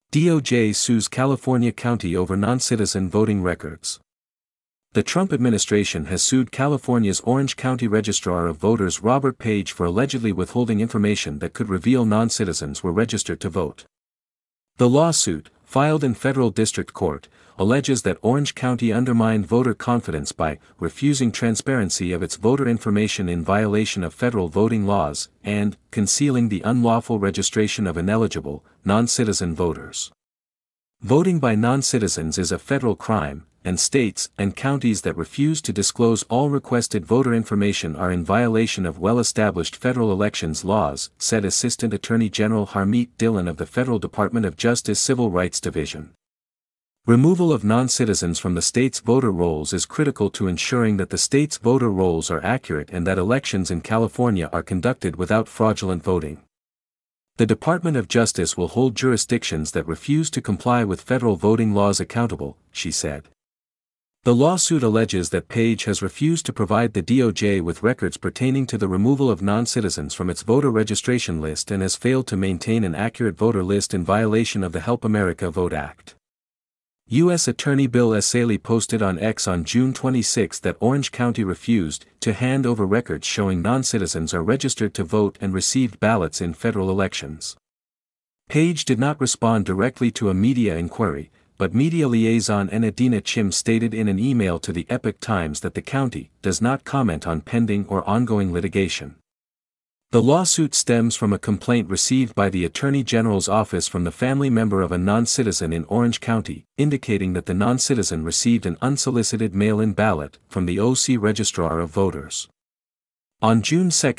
DOJ sues California county over non-citizen voting records. The Trump administration has sued California's Orange County Registrar of Voters Robert Page for allegedly withholding information that could reveal non-citizens were registered to vote. The lawsuit, filed in federal district court, alleges that Orange County undermined voter confidence by refusing transparency of its voter information in violation of federal voting laws and concealing the unlawful registration of ineligible, non-citizen voters. Voting by non-citizens is a federal crime, and states and counties that refuse to disclose all requested voter information are in violation of well-established federal elections laws, said Assistant Attorney General Harmeet Dillon of the Federal Department of Justice Civil Rights Division. Removal of non-citizens from the state's voter rolls is critical to ensuring that the state's voter rolls are accurate and that elections in California are conducted without fraudulent voting. The Department of Justice will hold jurisdictions that refuse to comply with federal voting laws accountable, she said. The lawsuit alleges that Page has refused to provide the DOJ with records pertaining to the removal of non-citizens from its voter registration list and has failed to maintain an accurate voter list in violation of the Help America Vote Act. U.S. Attorney Bill Essayli posted on X on June 26 that Orange County refused to hand over records showing non-citizens are registered to vote and received ballots in federal elections. Page did not respond directly to a media inquiry, but media liaison Enadina Chim stated in an email to the Epoch Times that the county does not comment on pending or ongoing litigation. The lawsuit stems from a complaint received by the Attorney General's office from the family member of a non-citizen in Orange County, indicating that the non-citizen received an unsolicited mail-in ballot from the OC Registrar of Voters. On June 2,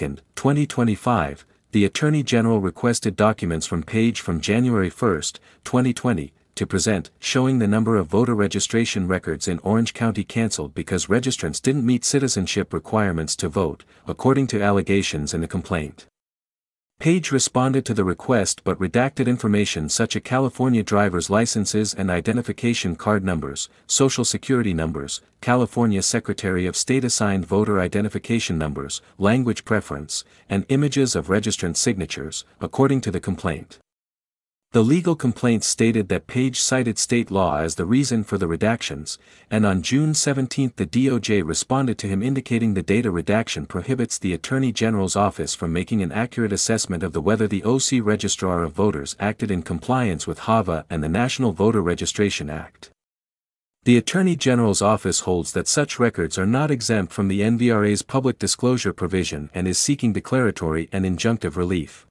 2025, the Attorney General requested documents from Page from January 1, 2020, to present, showing the number of voter registration records in Orange County canceled because registrants didn't meet citizenship requirements to vote, according to allegations in the complaint. Page responded to the request but redacted information such as California driver's licenses and identification card numbers, Social Security numbers, California Secretary of State assigned voter identification numbers, language preference, and images of registrant signatures, according to the complaint. The legal complaint stated that Page cited state law as the reason for the redactions, and on June 17 the DOJ responded to him indicating the data redaction prohibits the Attorney General's office from making an accurate assessment of whether the OC Registrar of Voters acted in compliance with HAVA and the National Voter Registration Act. The Attorney General's office holds that such records are not exempt from the NVRA's public disclosure provision and is seeking declaratory and injunctive relief.